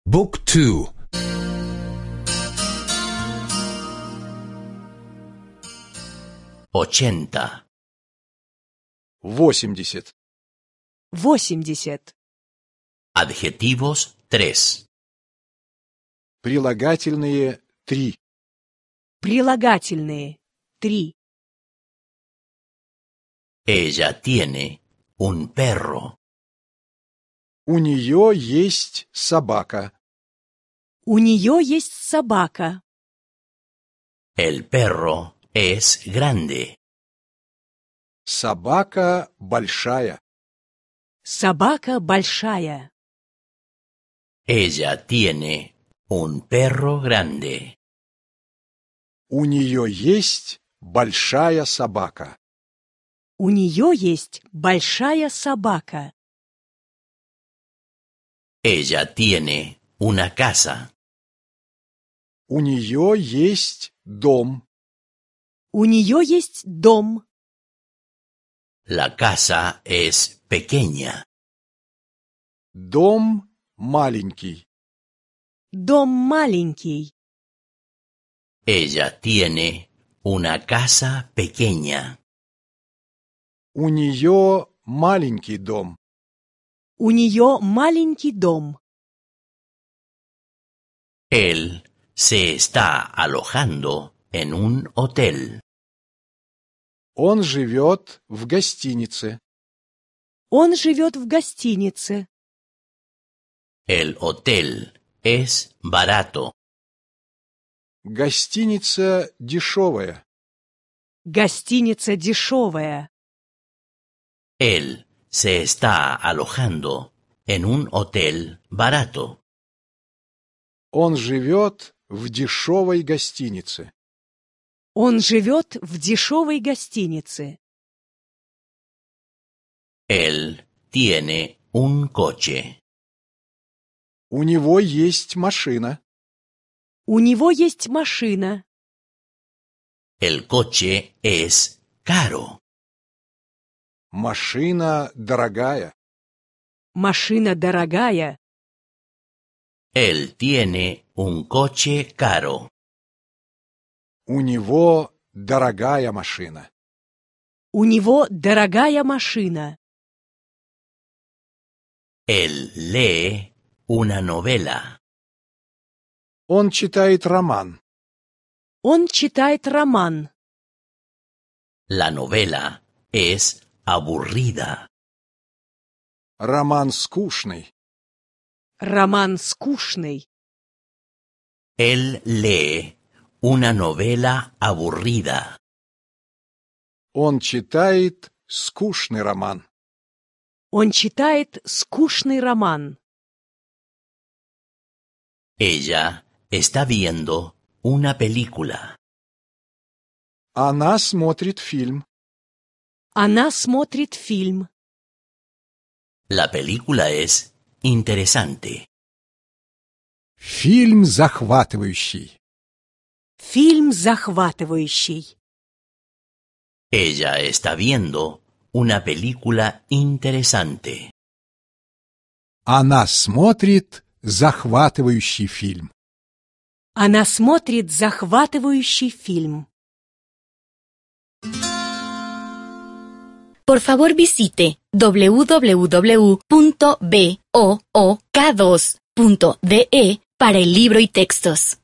บุ๊กทู 80. 80. 80. Adjetivos 3. Прилагательные 3. Прилагательные 3. Ella tiene un perro. У нее есть собака. У нее есть собака. El perro es grande. Собака большая. Собака большая. Ella tiene un perro grande. У нее есть большая собака. У нее есть большая собака. Ella tiene una casa. У нее есть дом. У нее есть дом. La casa es pequeña. Дом маленький. Дом маленький. Ella tiene una casa pequeña. У нее маленький дом. У нее маленький дом. Él se está alojando en un hotel. Он живет в гостинице. Он живет в гостинице. El hotel es barato. Гостиница дешевая. Гостиница дешевая. Él se está alojando en un hotel barato. Он живет в дешевой гостинице. Он живет в дешевой гостинице. Él tiene un coche. У него есть машина. У него есть машина. El coche es caro. Машина дорогая. Машина дорогая. Él tiene un coche caro. У него дорогая машина. У него дорогая машина. Él lee una novela. Он читает роман. Он читает роман. La novela es aburrida. Роман скучный. Роман скучный. Él lee una novela aburrida. Он читает скучный роман. Он читает скучный роман. Ella está viendo una película. Она смотрит фильм. Она смотрит фильм. La película es interesante. Фильм захватывающий. Фильм захватывающий. Ella está viendo una película interesante. Она смотрит захватывающий фильм. Она смотрит захватывающий фильм. Por favor visite www.book2.de para el libro y textos.